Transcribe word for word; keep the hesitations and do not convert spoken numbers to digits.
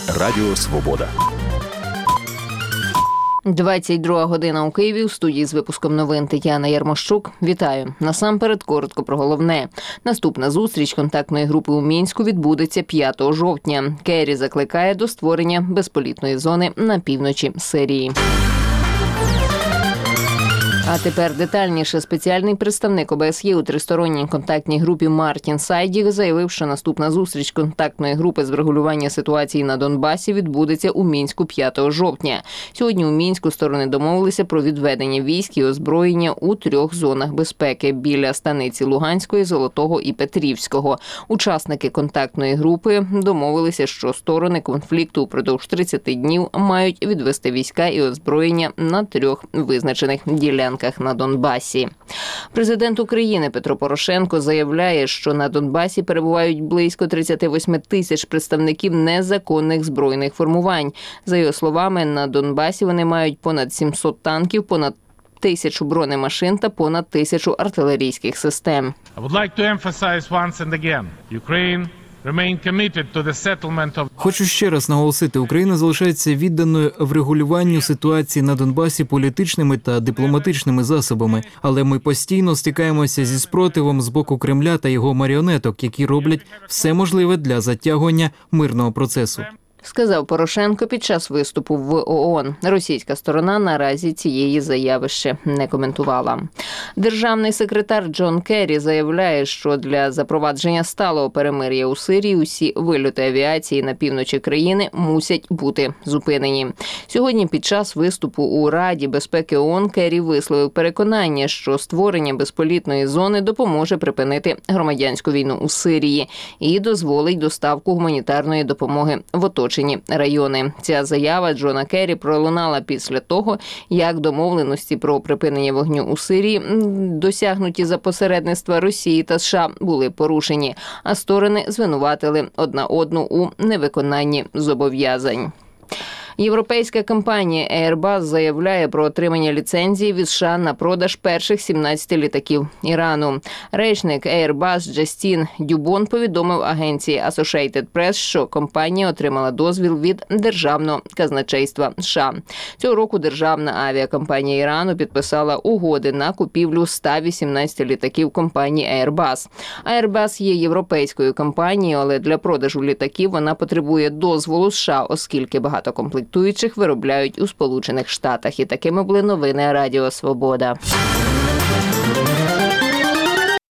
Радіо Свобода. двадцять друга година у Києві. У студії з випуском новин Тетяна Ярмощук. Вітаю. Насамперед коротко про головне. Наступна зустріч контактної групи у Мінську відбудеться п'ятого жовтня. Керрі закликає до створення безполітної зони на півночі Сирії. А тепер детальніше. Спеціальний представник О Б С Є у тристоронній контактній групі Мартін Сайдік заявив, що наступна зустріч контактної групи з врегулювання ситуації на Донбасі відбудеться у Мінську п'ятого жовтня. Сьогодні у Мінську сторони домовилися про відведення військ і озброєння у трьох зонах безпеки – біля станиці Луганської, Золотого і Петрівського. Учасники контактної групи домовилися, що сторони конфлікту упродовж тридцяти днів мають відвести війська і озброєння на трьох визначених ділянках на Донбасі. Президент України Петро Порошенко заявляє, що на Донбасі перебувають близько тридцять вісім тисяч представників незаконних збройних формувань. За його словами, на Донбасі вони мають понад сімсот танків, понад тисячу бронемашин та понад тисячу артилерійських систем. I would like to emphasize once and again, Ukraine Хочу ще раз наголосити, Україна залишається відданою врегулюванню ситуації на Донбасі політичними та дипломатичними засобами, але ми постійно стикаємося зі спротивом з боку Кремля та його маріонеток, які роблять все можливе для затягування мирного процесу. Сказав Порошенко під час виступу в О О Н. Російська сторона наразі цієї заяви ще не коментувала. Державний секретар Джон Керрі заявляє, що для запровадження сталого перемир'я у Сирії усі вильоти авіації на півночі країни мусять бути зупинені. Сьогодні під час виступу у Раді безпеки О О Н Керрі висловив переконання, що створення безполітної зони допоможе припинити громадянську війну у Сирії і дозволить доставку гуманітарної допомоги в оточенні райони. Ця заява Джона Керрі пролунала після того, як домовленості про припинення вогню у Сирії, досягнуті за посередництва Росії та США, були порушені, а сторони звинуватили одна одну у невиконанні зобов'язань. Європейська компанія Airbus заявляє про отримання ліцензії від США на продаж перших сімнадцяти літаків Ірану. Речник Airbus Джастін Дюбон повідомив агенції Associated Press, що компанія отримала дозвіл від Державного казначейства США. Цього року державна авіакомпанія Ірану підписала угоди на купівлю ста вісімнадцяти літаків компанії Airbus. Airbus є європейською компанією, але для продажу літаків вона потребує дозволу США, оскільки багато комплектуючих виробляють у Сполучених Штатах. І такими були новини Радіо Свобода.